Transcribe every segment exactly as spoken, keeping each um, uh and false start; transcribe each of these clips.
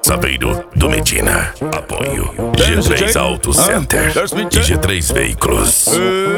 Saveiro do Medina. Apoio G três Auto Center e G três Veículos.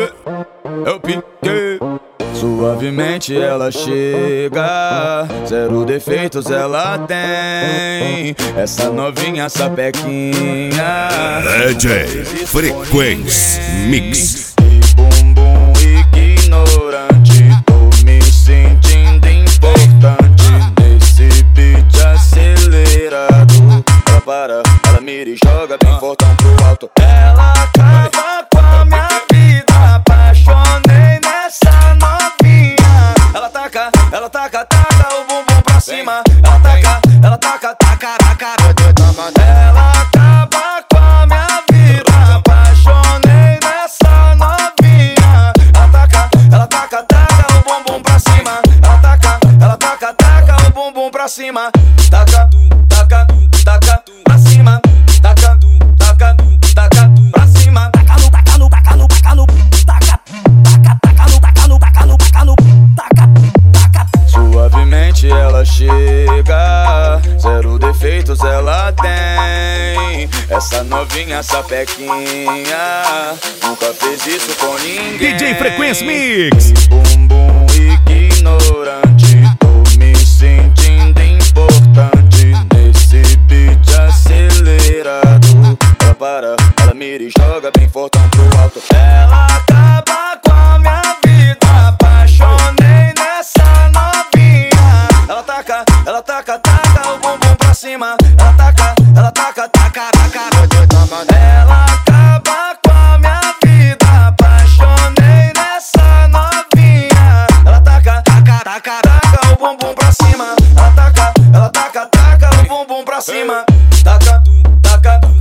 Eu piquei. Suavemente ela chega, zero defeitos ela tem. Essa novinha sapequinha D J Frequência Mix. Bumbum ignorante, tô me sentindo importante nesse beat acelerado. Ela para, ela mira e joga bem fortão pro alto. Ela acaba com a minha vida, apaixonei nessa novinha. Ela taca, ela taca, taca o bumbum pra cima. Ela taca, ela taca, taca, taca. Ela acaba com a minha vida, apaixonei nessa novinha. Ela taca, ela taca, taca o bumbum pra cima. Ela taca, ela taca, taca o bumbum pra cima. Taca, taca, taca pra cima. Taca, taca, taca pra cima. Taca no, taca no, taca no, taca no. Taca, taca, taca no, taca no, taca no, taca no. Taca, taca. Suavemente ela chega, zero defeitos ela tem. Essa novinha sapequinha nunca fez isso com ninguém. D J Frequência Mix. Bumbum ignorante, tô me sentindo importante nesse beat acelerado. Ela para, ela mira e joga bem fortão pro alto. Ela acaba com a minha vida, apaixonei nessa novinha. Ela taca, ela taca, taca o bumbum pra cima. Ela taca, ela taca, taca, taca. Ela acaba com a minha vida, apaixonei nessa novinha. Ela taca, taca, taca, taca o bumbum pra cima. Ela taca, ela taca, taca o bumbum pra cima. Taca, taca.